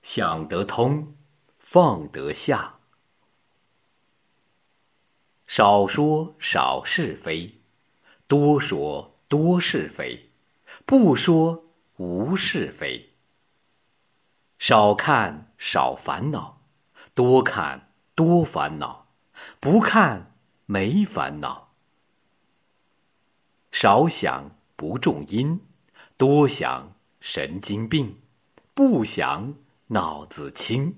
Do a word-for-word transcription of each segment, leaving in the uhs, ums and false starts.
想得通，放得下。少说少是非，多说多是非，不说无是非。少看少烦恼，多看多烦恼，不看没烦恼。少想不中阴，多想神经病，不想脑子清。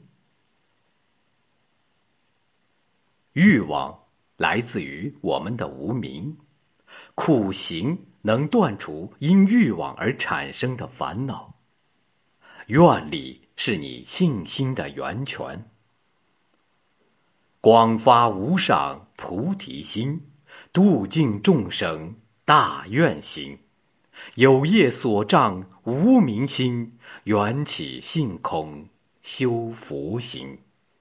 欲望来自于我们的无明，苦行能断除因欲望而产生的烦恼。愿力是你信心的源泉。广发无上菩提心，度尽众生大愿行。有业所障无明心，缘起性空修福行。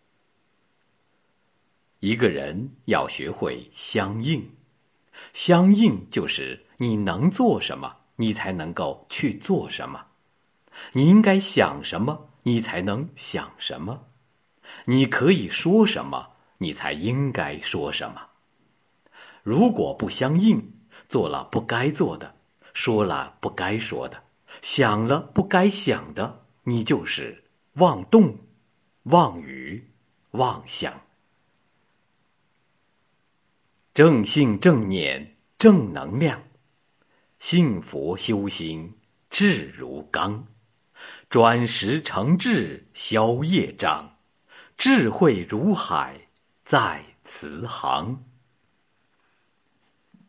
一个人要学会相应，相应就是你能做什么，你才能够去做什么；你应该想什么，你才能想什么；你可以说什么，你才应该说什么。如果不相应，做了不该做的，说了不该说的，想了不该想的，你就是妄动、妄语、妄想。正信正念正能量，信佛修心志如钢，转识成智消业障，智慧如海在慈航。